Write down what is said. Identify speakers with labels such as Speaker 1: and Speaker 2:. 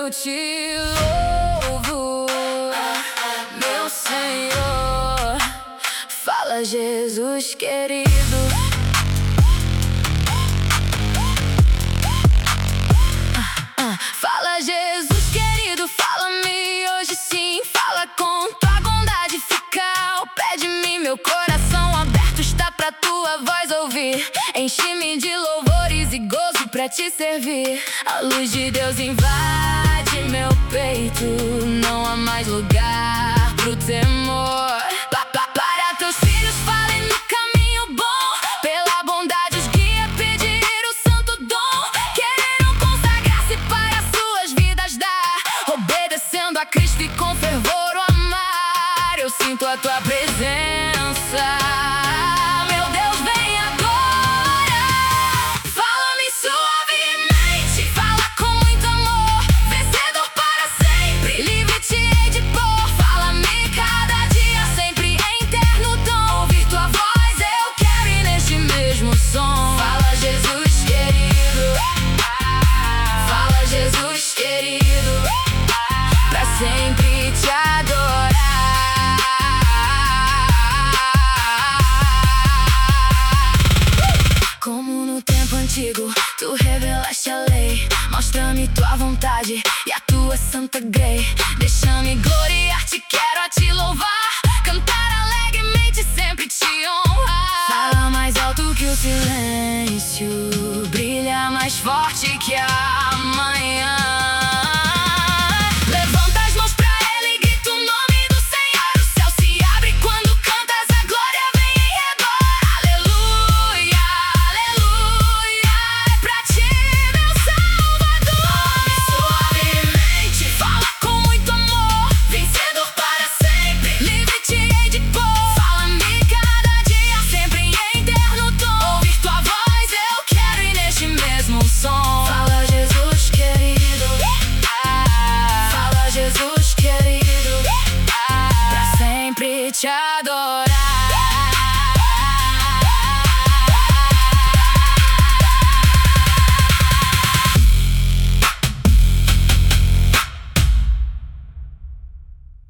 Speaker 1: eu te louvo, meu Senhor. Fala, Jesus querido. Fala, Jesus querido, fala-me hoje sim. Fala com tua bondade, fica ao pé de mim. Meu coração aberto está pra tua voz ouvir. Enche-me de louvores e gozo pra te servir. A luz de Deus invade meu peito. Não há mais lugar pro temor. Para teus filhos falem no caminho bom. Pela bondade os guia, pedir o santo dom. Quererão consagrar-se para suas vidas dar, obedecendo a Cristo e com fervor o amar. Eu sinto a tua presença, meu Deus, vem agora. Fala-me suavemente, fala com muito amor. Vencedor para sempre, livre te hei de pôr. Fala-me cada dia, sempre em terno tom. Ouvir tua voz eu quero ir neste mesmo som. Fala, Jesus querido. Fala, Jesus querido. Pra sempre te adorar. Como no tempo antigo, tu revelaste a lei. Mostra-me tua vontade e a tua santa grei. Deixa-me gloriar-te, quero a te louvar. Cantar alegremente, sempre te honrar. Fala mais alto que o silêncio, brilha mais forte que a